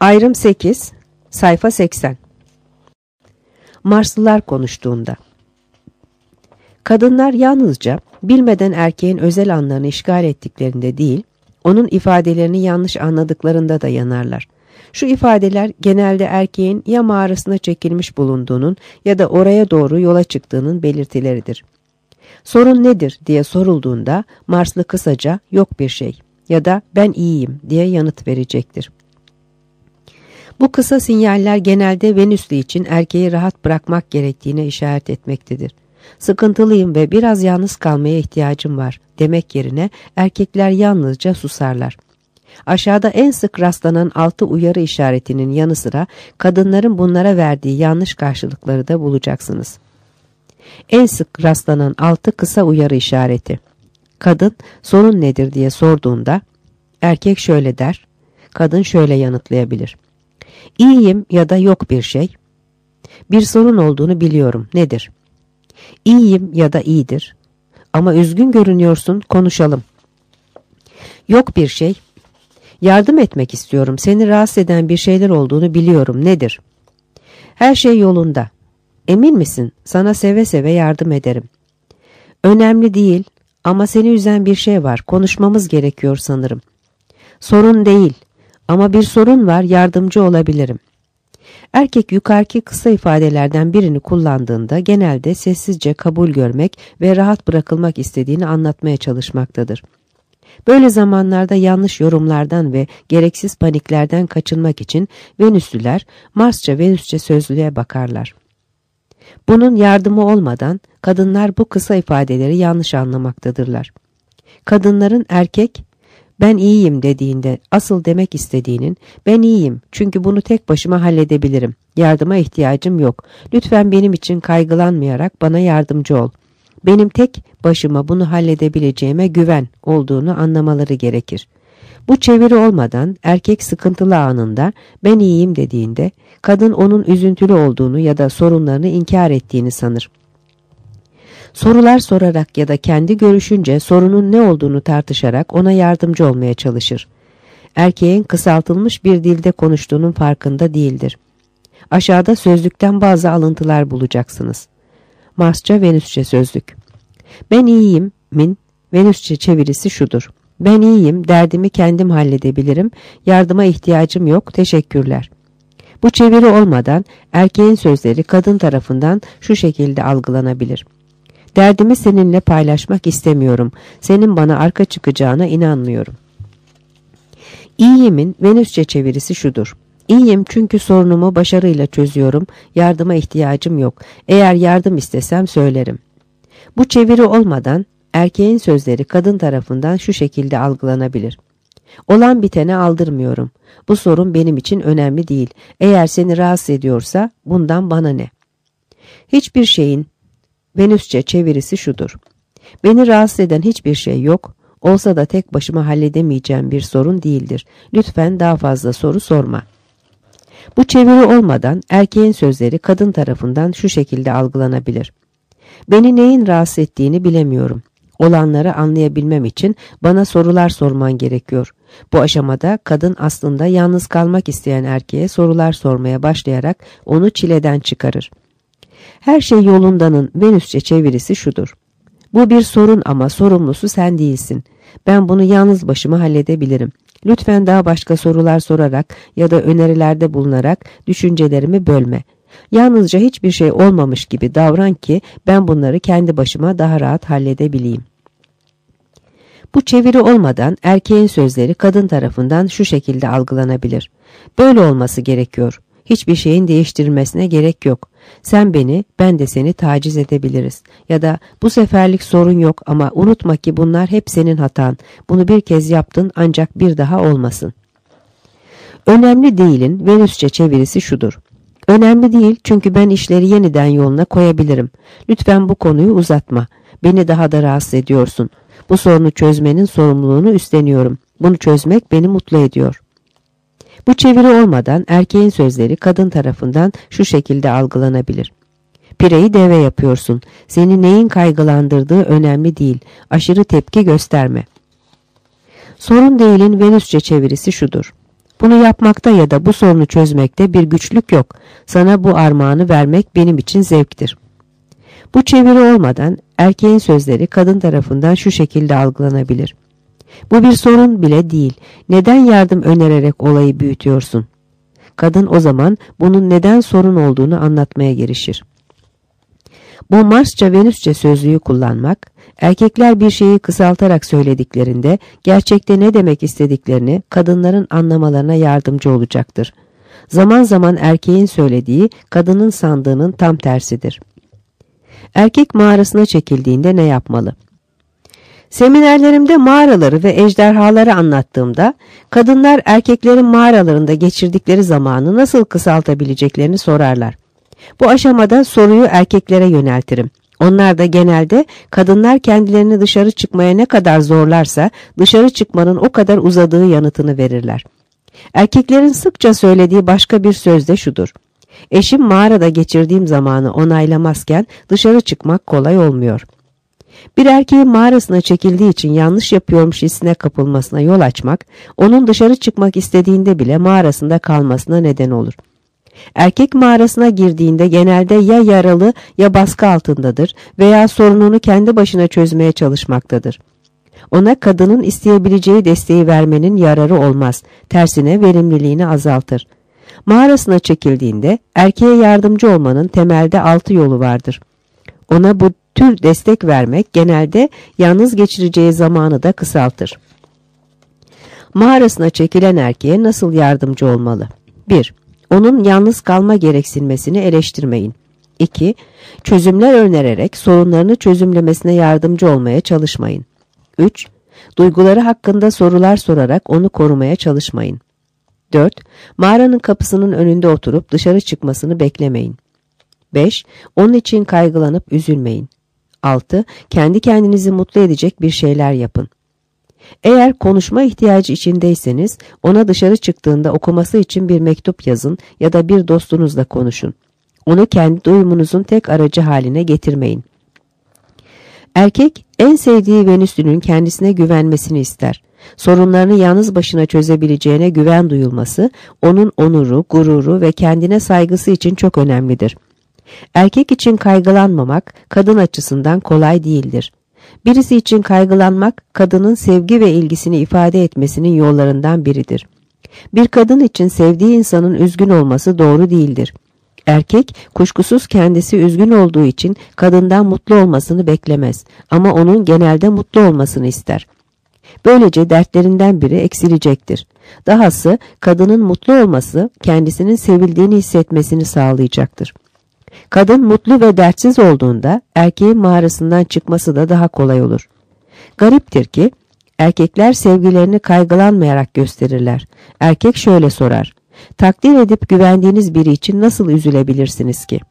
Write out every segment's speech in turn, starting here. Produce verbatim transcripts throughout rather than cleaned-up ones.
Ayrım sekiz, sayfa seksen. Marslılar konuştuğunda. Kadınlar yalnızca bilmeden erkeğin özel anlarını işgal ettiklerinde değil, onun ifadelerini yanlış anladıklarında da yanarlar. Şu ifadeler genelde erkeğin ya mağarasına çekilmiş bulunduğunun ya da oraya doğru yola çıktığının belirtileridir. Sorun nedir diye sorulduğunda Marslı kısaca yok bir şey ya da ben iyiyim diye yanıt verecektir. Bu kısa sinyaller genelde Venüslü için erkeği rahat bırakmak gerektiğine işaret etmektedir. Sıkıntılıyım ve biraz yalnız kalmaya ihtiyacım var demek yerine erkekler yalnızca susarlar. Aşağıda en sık rastlanan altı uyarı işaretinin yanı sıra kadınların bunlara verdiği yanlış karşılıkları da bulacaksınız. En sık rastlanan altı kısa uyarı işareti. Kadın sorun nedir diye sorduğunda erkek şöyle der, kadın şöyle yanıtlayabilir. İyiyim ya da yok bir şey. Bir sorun olduğunu biliyorum. Nedir? İyiyim ya da iyidir. Ama üzgün görünüyorsun, konuşalım. Yok bir şey. Yardım etmek istiyorum. Seni rahatsız eden bir şeyler olduğunu biliyorum. Nedir? Her şey yolunda. Emin misin? Sana seve seve yardım ederim. Önemli değil ama seni üzen bir şey var. Konuşmamız gerekiyor sanırım. Sorun değil. Ama bir sorun var, yardımcı olabilirim. Erkek yukarıki kısa ifadelerden birini kullandığında genelde sessizce kabul görmek ve rahat bırakılmak istediğini anlatmaya çalışmaktadır. Böyle zamanlarda yanlış yorumlardan ve gereksiz paniklerden kaçınmak için Venüslüler Marsça Venüsçe sözlüğe bakarlar. Bunun yardımı olmadan kadınlar bu kısa ifadeleri yanlış anlamaktadırlar. Kadınların erkek ben iyiyim dediğinde asıl demek istediğinin ben iyiyim çünkü bunu tek başıma halledebilirim. Yardıma ihtiyacım yok. Lütfen benim için kaygılanmayarak bana yardımcı ol. Benim tek başıma bunu halledebileceğime güven olduğunu anlamaları gerekir. Bu çeviri olmadan erkek sıkıntılı anında ben iyiyim dediğinde kadın onun üzüntülü olduğunu ya da sorunlarını inkar ettiğini sanır. Sorular sorarak ya da kendi görüşünce sorunun ne olduğunu tartışarak ona yardımcı olmaya çalışır. Erkeğin kısaltılmış bir dilde konuştuğunun farkında değildir. Aşağıda sözlükten bazı alıntılar bulacaksınız. Marsça Venüsçe sözlük. Ben iyiyim min Venüsçe çevirisi şudur. Ben iyiyim, derdimi kendim halledebilirim, yardıma ihtiyacım yok, teşekkürler. Bu çeviri olmadan erkeğin sözleri kadın tarafından şu şekilde algılanabilir. Derdimi seninle paylaşmak istemiyorum. Senin bana arka çıkacağına inanmıyorum. İyiyimin Venüsçe çevirisi şudur. İyiyim çünkü sorunumu başarıyla çözüyorum. Yardıma ihtiyacım yok. Eğer yardım istesem söylerim. Bu çeviri olmadan erkeğin sözleri kadın tarafından şu şekilde algılanabilir. Olan bitene aldırmıyorum. Bu sorun benim için önemli değil. Eğer seni rahatsız ediyorsa bundan bana ne? Hiçbir şeyin Venüsçe çevirisi şudur. Beni rahatsız eden hiçbir şey yok. Olsa da tek başıma halledemeyeceğim bir sorun değildir. Lütfen daha fazla soru sorma. Bu çeviri olmadan erkeğin sözleri kadın tarafından şu şekilde algılanabilir. Beni neyin rahatsız ettiğini bilemiyorum. Olanları anlayabilmem için bana sorular sorman gerekiyor. Bu aşamada kadın aslında yalnız kalmak isteyen erkeğe sorular sormaya başlayarak onu çileden çıkarır. Her şey yolundanın Venüsçe çevirisi şudur. Bu bir sorun ama sorumlusu sen değilsin. Ben bunu yalnız başıma halledebilirim. Lütfen daha başka sorular sorarak ya da önerilerde bulunarak düşüncelerimi bölme. Yalnızca hiçbir şey olmamış gibi davran ki ben bunları kendi başıma daha rahat halledebileyim. Bu çeviri olmadan erkeğin sözleri kadın tarafından şu şekilde algılanabilir. Böyle olması gerekiyor. Hiçbir şeyin değiştirilmesine gerek yok. Sen beni, ben de seni taciz edebiliriz. Ya da bu seferlik sorun yok ama unutma ki bunlar hep senin hatan. Bunu bir kez yaptın ancak bir daha olmasın. Önemli değilin Venüsçe çevirisi şudur. Önemli değil çünkü ben işleri yeniden yoluna koyabilirim. Lütfen bu konuyu uzatma. Beni daha da rahatsız ediyorsun. Bu sorunu çözmenin sorumluluğunu üstleniyorum. Bunu çözmek beni mutlu ediyor. Bu çeviri olmadan erkeğin sözleri kadın tarafından şu şekilde algılanabilir. Pireyi deve yapıyorsun. Seni neyin kaygılandırdığı önemli değil. Aşırı tepki gösterme. Sorun değilin Venüsçe çevirisi şudur. Bunu yapmakta ya da bu sorunu çözmekte bir güçlük yok. Sana bu armağanı vermek benim için zevktir. Bu çeviri olmadan erkeğin sözleri kadın tarafından şu şekilde algılanabilir. Bu bir sorun bile değil. Neden yardım önererek olayı büyütüyorsun? Kadın o zaman bunun neden sorun olduğunu anlatmaya girişir. Bu Marsça Venüsçe sözlüğü kullanmak, erkekler bir şeyi kısaltarak söylediklerinde gerçekte ne demek istediklerini kadınların anlamalarına yardımcı olacaktır. Zaman zaman erkeğin söylediği kadının sandığının tam tersidir. Erkek mağarasına çekildiğinde ne yapmalı? Seminerlerimde mağaraları ve ejderhaları anlattığımda kadınlar erkeklerin mağaralarında geçirdikleri zamanı nasıl kısaltabileceklerini sorarlar. Bu aşamada soruyu erkeklere yöneltirim. Onlar da genelde kadınlar kendilerini dışarı çıkmaya ne kadar zorlarsa dışarı çıkmanın o kadar uzadığı yanıtını verirler. Erkeklerin sıkça söylediği başka bir söz de şudur: eşim mağarada geçirdiğim zamanı onaylamazken dışarı çıkmak kolay olmuyor. Bir erkeğin mağarasına çekildiği için yanlış yapıyormuş hissine kapılmasına yol açmak, onun dışarı çıkmak istediğinde bile mağarasında kalmasına neden olur. Erkek mağarasına girdiğinde genelde ya yaralı ya baskı altındadır veya sorununu kendi başına çözmeye çalışmaktadır. Ona kadının isteyebileceği desteği vermenin yararı olmaz, tersine verimliliğini azaltır. Mağarasına çekildiğinde erkeğe yardımcı olmanın temelde altı yolu vardır. Ona bu tür destek vermek genelde yalnız geçireceği zamanı da kısaltır. Mağarasına çekilen erkeğe nasıl yardımcı olmalı? bir. Onun yalnız kalma gereksinmesini eleştirmeyin. iki. Çözümler önererek sorunlarını çözümlemesine yardımcı olmaya çalışmayın. üç. Duyguları hakkında sorular sorarak onu korumaya çalışmayın. dört. Mağaranın kapısının önünde oturup dışarı çıkmasını beklemeyin. beş. Onun için kaygılanıp üzülmeyin. altı. Kendi kendinizi mutlu edecek bir şeyler yapın. Eğer konuşma ihtiyacı içindeyseniz ona dışarı çıktığında okuması için bir mektup yazın ya da bir dostunuzla konuşun. Onu kendi doyumunuzun tek aracı haline getirmeyin. Erkek en sevdiği Venüs'ünün kendisine güvenmesini ister. Sorunlarını yalnız başına çözebileceğine güven duyulması onun onuru, gururu ve kendine saygısı için çok önemlidir. Erkek için kaygılanmamak kadın açısından kolay değildir. Birisi için kaygılanmak kadının sevgi ve ilgisini ifade etmesinin yollarından biridir. Bir kadın için sevdiği insanın üzgün olması doğru değildir. Erkek kuşkusuz kendisi üzgün olduğu için kadından mutlu olmasını beklemez ama onun genelde mutlu olmasını ister. Böylece dertlerinden biri eksilecektir. Dahası kadının mutlu olması kendisinin sevildiğini hissetmesini sağlayacaktır. Kadın mutlu ve dertsiz olduğunda erkeğin mağarasından çıkması da daha kolay olur. Gariptir ki erkekler sevgilerini kaygılanmayarak gösterirler. Erkek şöyle sorar: takdir edip güvendiğiniz biri için nasıl üzülebilirsiniz ki?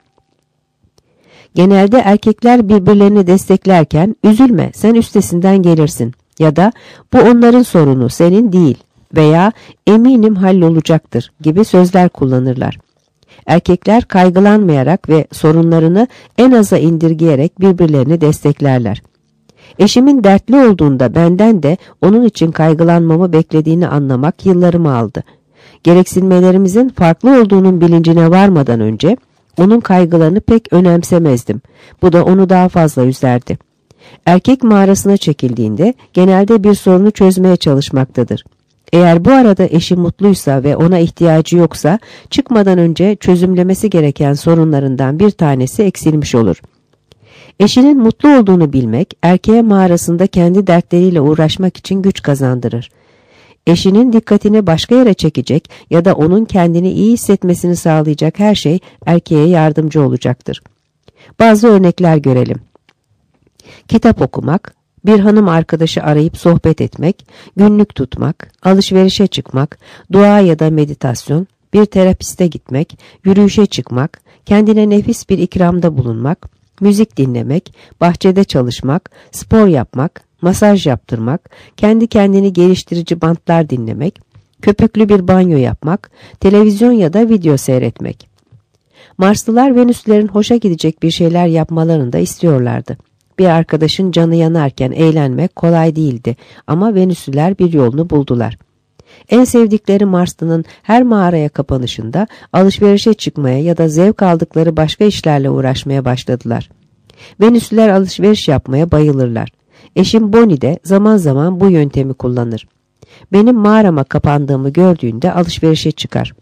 Genelde erkekler birbirlerini desteklerken üzülme, sen üstesinden gelirsin ya da bu onların sorunu, senin değil veya eminim hallolacaktır gibi sözler kullanırlar. Erkekler kaygılanmayarak ve sorunlarını en aza indirgeyerek birbirlerini desteklerler. Eşimin dertli olduğunda benden de onun için kaygılanmamı beklediğini anlamak yıllarımı aldı. Gereksinmelerimizin farklı olduğunun bilincine varmadan önce onun kaygılarını pek önemsemezdim. Bu da onu daha fazla üzerdi. Erkek mağarasına çekildiğinde genelde bir sorunu çözmeye çalışmaktadır. Eğer bu arada eşi mutluysa ve ona ihtiyacı yoksa çıkmadan önce çözümlemesi gereken sorunlarından bir tanesi eksilmiş olur. Eşinin mutlu olduğunu bilmek erkeğe mağarasında kendi dertleriyle uğraşmak için güç kazandırır. Eşinin dikkatini başka yere çekecek ya da onun kendini iyi hissetmesini sağlayacak her şey erkeğe yardımcı olacaktır. Bazı örnekler görelim. Kitap okumak, bir hanım arkadaşı arayıp sohbet etmek, günlük tutmak, alışverişe çıkmak, dua ya da meditasyon, bir terapiste gitmek, yürüyüşe çıkmak, kendine nefis bir ikramda bulunmak, müzik dinlemek, bahçede çalışmak, spor yapmak, masaj yaptırmak, kendi kendini geliştirici bantlar dinlemek, köpüklü bir banyo yapmak, televizyon ya da video seyretmek. Marslılar Venüslerin hoşa gidecek bir şeyler yapmalarını da istiyorlardı. Bir arkadaşın canı yanarken eğlenmek kolay değildi ama Venüsliler bir yolunu buldular. En sevdikleri Marslı'nın her mağaraya kapanışında alışverişe çıkmaya ya da zevk aldıkları başka işlerle uğraşmaya başladılar. Venüslüler alışveriş yapmaya bayılırlar. Eşim Bonnie de zaman zaman bu yöntemi kullanır. Benim mağarama kapandığımı gördüğünde alışverişe çıkar.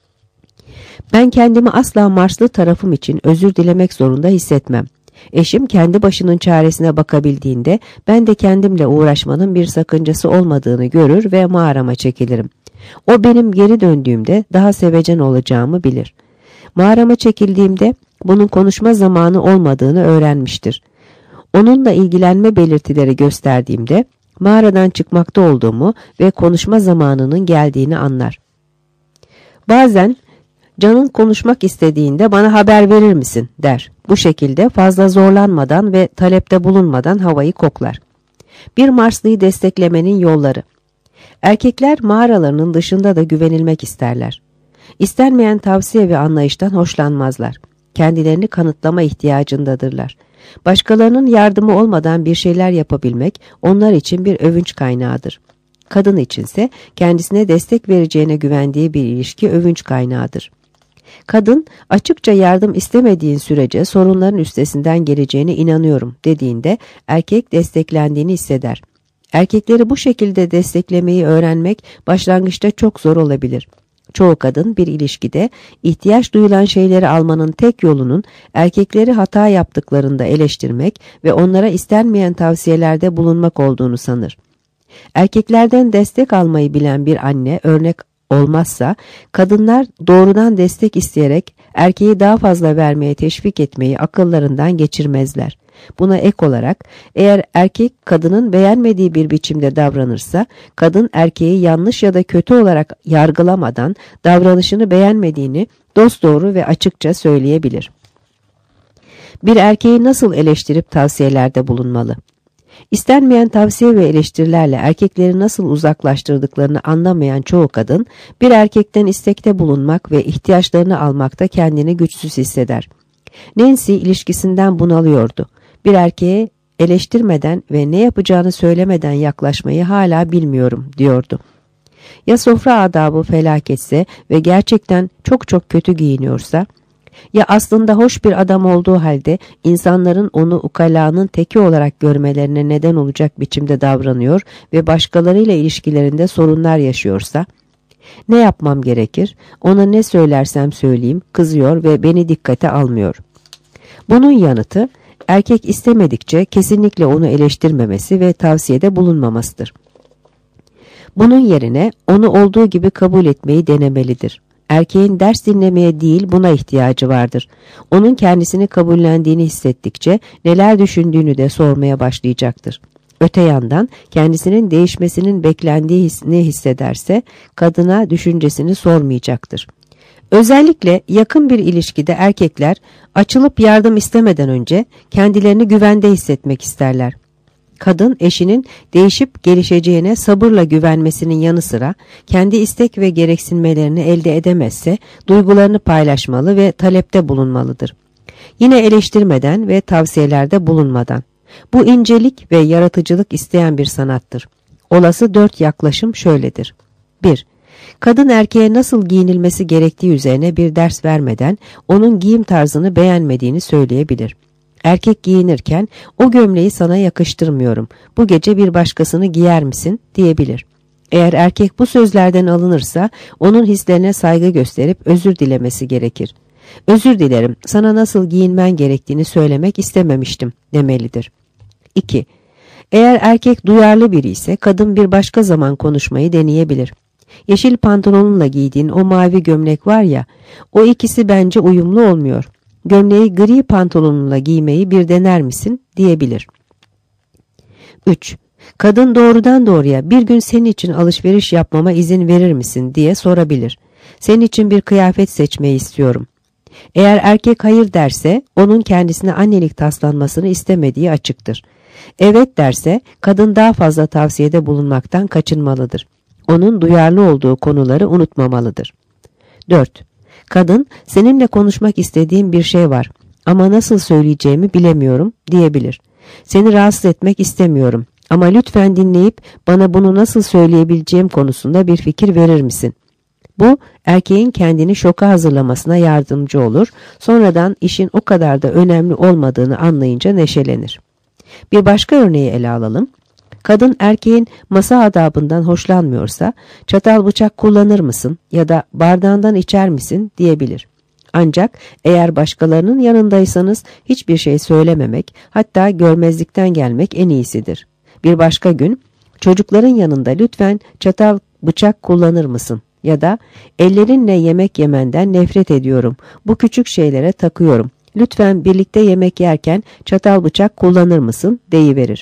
Ben kendimi asla Marslı tarafım için özür dilemek zorunda hissetmem. Eşim kendi başının çaresine bakabildiğinde ben de kendimle uğraşmanın bir sakıncası olmadığını görür ve mağarama çekilirim. O benim geri döndüğümde daha sevecen olacağımı bilir. Mağarama çekildiğimde bunun konuşma zamanı olmadığını öğrenmiştir. Onunla ilgilenme belirtileri gösterdiğimde mağaradan çıkmakta olduğumu ve konuşma zamanının geldiğini anlar. Bazen canın konuşmak istediğinde bana haber verir misin der. Bu şekilde fazla zorlanmadan ve talepte bulunmadan havayı koklar. Bir Marslıyı desteklemenin yolları. Erkekler mağaralarının dışında da güvenilmek isterler. İstenmeyen tavsiye ve anlayıştan hoşlanmazlar. Kendilerini kanıtlama ihtiyacındadırlar. Başkalarının yardımı olmadan bir şeyler yapabilmek onlar için bir övünç kaynağıdır. Kadın içinse kendisine destek vereceğine güvendiği bir ilişki övünç kaynağıdır. Kadın açıkça yardım istemediğin sürece sorunların üstesinden geleceğine inanıyorum dediğinde erkek desteklendiğini hisseder. Erkekleri bu şekilde desteklemeyi öğrenmek başlangıçta çok zor olabilir. Çoğu kadın bir ilişkide ihtiyaç duyulan şeyleri almanın tek yolunun erkekleri hata yaptıklarında eleştirmek ve onlara istenmeyen tavsiyelerde bulunmak olduğunu sanır. Erkeklerden destek almayı bilen bir anne örnek olmazsa kadınlar doğrudan destek isteyerek erkeği daha fazla vermeye teşvik etmeyi akıllarından geçirmezler. Buna ek olarak eğer erkek kadının beğenmediği bir biçimde davranırsa kadın erkeği yanlış ya da kötü olarak yargılamadan davranışını beğenmediğini dosdoğru ve açıkça söyleyebilir. Bir erkeği nasıl eleştirip tavsiyelerde bulunmalı? İstenmeyen tavsiye ve eleştirilerle erkekleri nasıl uzaklaştırdıklarını anlamayan çoğu kadın bir erkekten istekte bulunmak ve ihtiyaçlarını almakta kendini güçsüz hisseder. Nancy ilişkisinden bunalıyordu. Bir erkeğe eleştirmeden ve ne yapacağını söylemeden yaklaşmayı hala bilmiyorum diyordu. Ya sofra adabı felaketse ve gerçekten çok çok kötü giyiniyorsa, ya aslında hoş bir adam olduğu halde insanların onu ukalanın teki olarak görmelerine neden olacak biçimde davranıyor ve başkalarıyla ilişkilerinde sorunlar yaşıyorsa, ne yapmam gerekir? Ona ne söylersem söyleyeyim kızıyor ve beni dikkate almıyor. Bunun yanıtı, erkek istemedikçe kesinlikle onu eleştirmemesi ve tavsiyede bulunmamasıdır. Bunun yerine onu olduğu gibi kabul etmeyi denemelidir. Erkeğin ders dinlemeye değil buna ihtiyacı vardır. Onun kendisini kabullendiğini hissettikçe neler düşündüğünü de sormaya başlayacaktır. Öte yandan kendisinin değişmesinin beklendiğini hissederse kadına düşüncesini sormayacaktır. Özellikle yakın bir ilişkide erkekler açılıp yardım istemeden önce kendilerini güvende hissetmek isterler. Kadın eşinin değişip gelişeceğine sabırla güvenmesinin yanı sıra kendi istek ve gereksinmelerini elde edemezse duygularını paylaşmalı ve talepte bulunmalıdır. Yine eleştirmeden ve tavsiyelerde bulunmadan. Bu incelik ve yaratıcılık isteyen bir sanattır. Olası dört yaklaşım şöyledir. bir. Kadın erkeğe nasıl giyinilmesi gerektiği üzerine bir ders vermeden onun giyim tarzını beğenmediğini söyleyebilir. Erkek giyinirken o gömleği sana yakıştırmıyorum, bu gece bir başkasını giyer misin diyebilir. Eğer erkek bu sözlerden alınırsa onun hislerine saygı gösterip özür dilemesi gerekir. Özür dilerim, sana nasıl giyinmen gerektiğini söylemek istememiştim demelidir. iki. Eğer erkek duyarlı biri ise kadın bir başka zaman konuşmayı deneyebilir. Yeşil pantolonunla giydiğin o mavi gömlek var ya, o ikisi bence uyumlu olmuyor. Gömleği gri pantolonunla giymeyi bir dener misin diyebilir. üç. Kadın doğrudan doğruya bir gün senin için alışveriş yapmama izin verir misin diye sorabilir. Senin için bir kıyafet seçmeyi istiyorum. Eğer erkek hayır derse onun kendisine annelik taslanmasını istemediği açıktır. Evet derse kadın daha fazla tavsiyede bulunmaktan kaçınmalıdır. Onun duyarlı olduğu konuları unutmamalıdır. dört. Kadın seninle konuşmak istediğim bir şey var ama nasıl söyleyeceğimi bilemiyorum diyebilir. Seni rahatsız etmek istemiyorum Ama lütfen dinleyip bana bunu nasıl söyleyebileceğim konusunda bir fikir verir misin? Bu, erkeğin kendini şoka hazırlamasına yardımcı olur, sonradan işin o kadar da önemli olmadığını anlayınca neşelenir. Bir başka örneği ele alalım. Kadın erkeğin masa adabından hoşlanmıyorsa, çatal bıçak kullanır mısın ya da bardağından içer misin diyebilir. Ancak eğer başkalarının yanındaysanız hiçbir şey söylememek, hatta görmezlikten gelmek en iyisidir. Bir başka gün, çocukların yanında lütfen çatal bıçak kullanır mısın? Ya da ellerinle yemek yemenden nefret ediyorum, bu küçük şeylere takıyorum, lütfen birlikte yemek yerken çatal bıçak kullanır mısın deyiverir.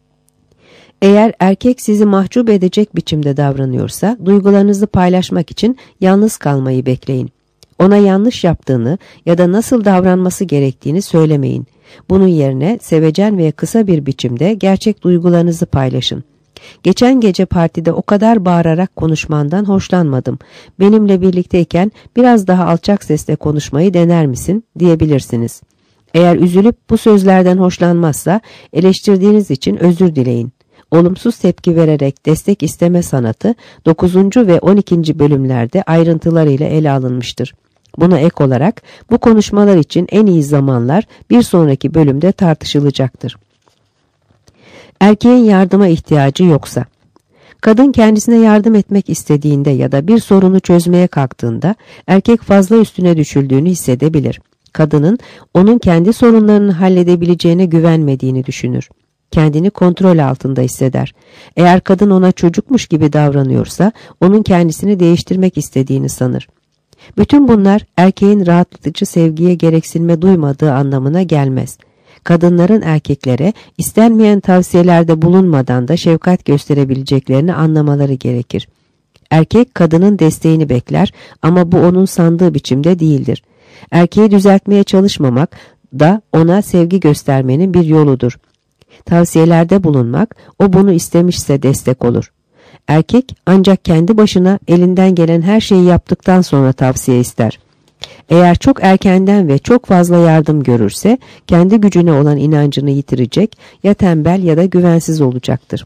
Eğer erkek sizi mahcup edecek biçimde davranıyorsa, duygularınızı paylaşmak için yalnız kalmayı bekleyin. Ona yanlış yaptığını ya da nasıl davranması gerektiğini söylemeyin. Bunun yerine sevecen ve kısa bir biçimde gerçek duygularınızı paylaşın. Geçen gece partide o kadar bağırarak konuşmandan hoşlanmadım. Benimle birlikteyken biraz daha alçak sesle konuşmayı dener misin diyebilirsiniz. Eğer üzülüp bu sözlerden hoşlanmazsa eleştirdiğiniz için özür dileyin. Olumsuz tepki vererek destek isteme sanatı dokuzuncu ve on ikinci bölümlerde ayrıntılarıyla ele alınmıştır. Buna ek olarak bu konuşmalar için en iyi zamanlar bir sonraki bölümde tartışılacaktır. Erkeğin yardıma ihtiyacı yoksa. Kadın kendisine yardım etmek istediğinde ya da bir sorunu çözmeye kalktığında erkek fazla üstüne düşüldüğünü hissedebilir. Kadının onun kendi sorunlarını halledebileceğine güvenmediğini düşünür. Kendini kontrol altında hisseder. Eğer kadın ona çocukmuş gibi davranıyorsa onun kendisini değiştirmek istediğini sanır. Bütün bunlar erkeğin rahatlatıcı sevgiye gereksinme duymadığı anlamına gelmez. Kadınların erkeklere istenmeyen tavsiyelerde bulunmadan da şefkat gösterebileceklerini anlamaları gerekir. Erkek kadının desteğini bekler ama bu onun sandığı biçimde değildir. Erkeği düzeltmeye çalışmamak da ona sevgi göstermenin bir yoludur. Tavsiyelerde bulunmak, o bunu istemişse destek olur. Erkek ancak kendi başına elinden gelen her şeyi yaptıktan sonra tavsiye ister. Eğer çok erkenden ve çok fazla yardım görürse, kendi gücüne olan inancını yitirecek, ya tembel ya da güvensiz olacaktır.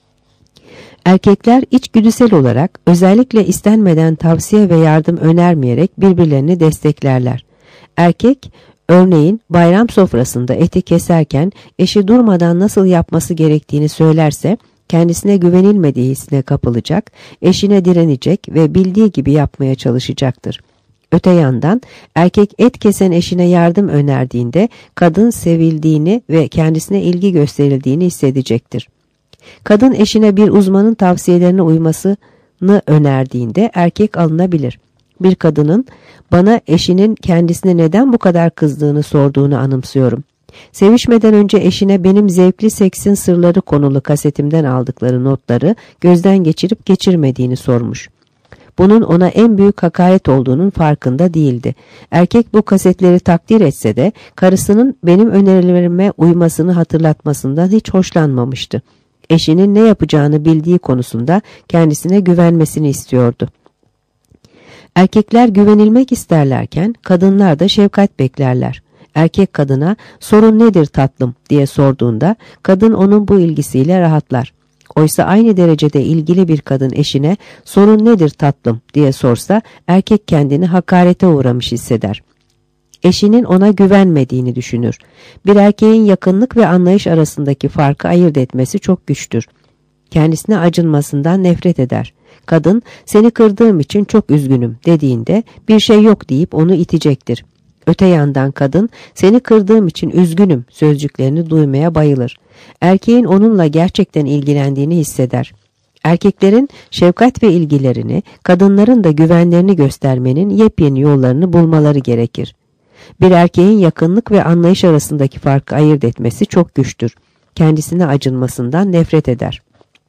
Erkekler içgüdüsel olarak özellikle istenmeden tavsiye ve yardım önermeyerek birbirlerini desteklerler. Erkek, örneğin bayram sofrasında eti keserken eşi durmadan nasıl yapması gerektiğini söylerse, kendisine güvenilmediği hissine kapılacak, eşine direnecek ve bildiği gibi yapmaya çalışacaktır. Öte yandan erkek et kesen eşine yardım önerdiğinde kadın sevildiğini ve kendisine ilgi gösterildiğini hissedecektir. Kadın eşine bir uzmanın tavsiyelerine uymasını önerdiğinde erkek alınabilir. Bir kadının bana eşinin kendisine neden bu kadar kızdığını sorduğunu anımsıyorum. Sevişmeden önce eşine benim Zevkli Seksin Sırları konulu kasetimden aldıkları notları gözden geçirip geçirmediğini sormuş. Bunun ona en büyük hakaret olduğunun farkında değildi. Erkek bu kasetleri takdir etse de karısının benim önerilerime uymasını hatırlatmasından hiç hoşlanmamıştı. Eşinin ne yapacağını bildiği konusunda kendisine güvenmesini istiyordu. Erkekler güvenilmek isterlerken kadınlar da şefkat beklerler. Erkek kadına sorun nedir tatlım diye sorduğunda kadın onun bu ilgisiyle rahatlar. Oysa aynı derecede ilgili bir kadın eşine sorun nedir tatlım diye sorsa erkek kendini hakarete uğramış hisseder. Eşinin ona güvenmediğini düşünür. Bir erkeğin yakınlık ve anlayış arasındaki farkı ayırt etmesi çok güçtür. Kendisine acınmasından nefret eder. Kadın seni kırdığım için çok üzgünüm dediğinde bir şey yok deyip onu itecektir. Öte yandan kadın seni kırdığım için üzgünüm sözcüklerini duymaya bayılır. Erkeğin onunla gerçekten ilgilendiğini hisseder. Erkeklerin şefkat ve ilgilerini, kadınların da güvenlerini göstermenin yepyeni yollarını bulmaları gerekir. Bir erkeğin yakınlık ve anlayış arasındaki farkı ayırt etmesi çok güçtür. Kendisine acınmasından nefret eder.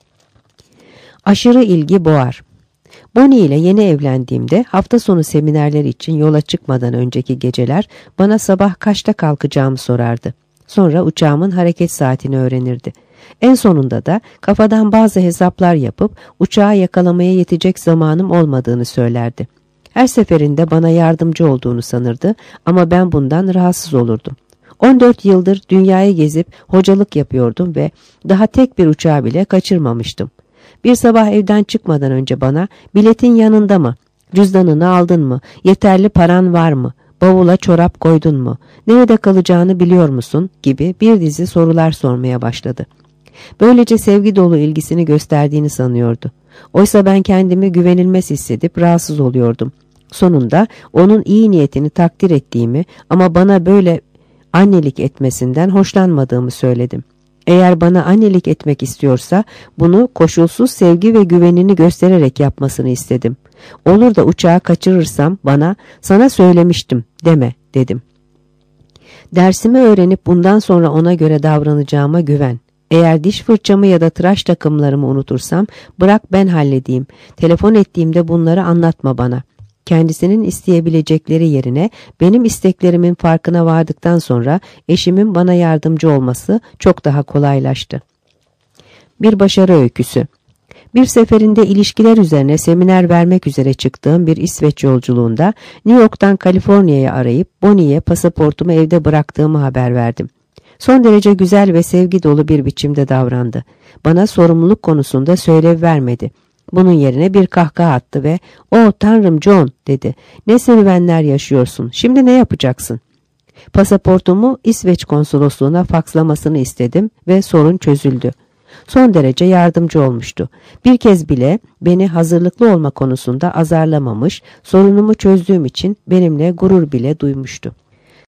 Aşırı ilgi boğar. Bonnie ile yeni evlendiğimde hafta sonu seminerleri için yola çıkmadan önceki geceler bana sabah kaçta kalkacağımı sorardı. Sonra uçağımın hareket saatini öğrenirdi. En sonunda da kafadan bazı hesaplar yapıp uçağı yakalamaya yetecek zamanım olmadığını söylerdi. Her seferinde bana yardımcı olduğunu sanırdı ama ben bundan rahatsız olurdum. on dört yıldır dünyayı gezip hocalık yapıyordum ve daha tek bir uçağı bile kaçırmamıştım. Bir sabah evden çıkmadan önce bana biletin yanında mı, cüzdanını aldın mı, yeterli paran var mı, bavula çorap koydun mu, nerede kalacağını biliyor musun gibi bir dizi sorular sormaya başladı. Böylece sevgi dolu ilgisini gösterdiğini sanıyordu. Oysa ben kendimi güvenilmez hissedip rahatsız oluyordum. Sonunda onun iyi niyetini takdir ettiğimi ama bana böyle annelik etmesinden hoşlanmadığımı söyledim. Eğer bana annelik etmek istiyorsa bunu koşulsuz sevgi ve güvenini göstererek yapmasını istedim. Olur da uçağı kaçırırsam bana "sana söylemiştim" deme dedim. Dersimi öğrenip bundan sonra ona göre davranacağıma güven. Eğer diş fırçamı ya da tıraş takımlarımı unutursam bırak ben halledeyim. Telefon ettiğimde bunları anlatma bana. Kendisinin isteyebilecekleri yerine benim isteklerimin farkına vardıktan sonra eşimin bana yardımcı olması çok daha kolaylaştı. Bir başarı öyküsü. Bir seferinde ilişkiler üzerine seminer vermek üzere çıktığım bir İsveç yolculuğunda New York'tan Kaliforniya'ya arayıp Bonnie'ye pasaportumu evde bıraktığımı haber verdim. Son derece güzel ve sevgi dolu bir biçimde davrandı. Bana sorumluluk konusunda söylev vermedi. Bunun yerine bir kahkaha attı ve "O Tanrım John" dedi. "Ne serüvenler yaşıyorsun. Şimdi ne yapacaksın?" Pasaportumu İsveç konsolosluğuna fakslamasını istedim ve sorun çözüldü. Son derece yardımcı olmuştu. Bir kez bile beni hazırlıklı olma konusunda azarlamamış, sorunumu çözdüğüm için benimle gurur bile duymuştu.